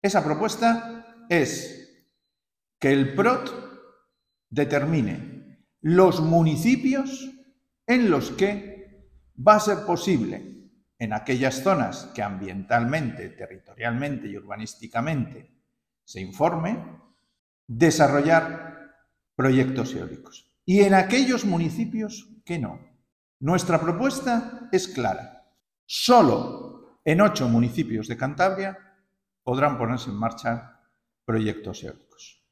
Esa propuesta es que el PROT determine los municipios en los que va a ser posible, en aquellas zonas que ambientalmente, territorialmente y urbanísticamente se informe, desarrollar proyectos eólicos. Y en aquellos municipios que no. Nuestra propuesta es clara. Solo en 8 municipios de Cantabria podrán ponerse en marcha proyectos eólicos.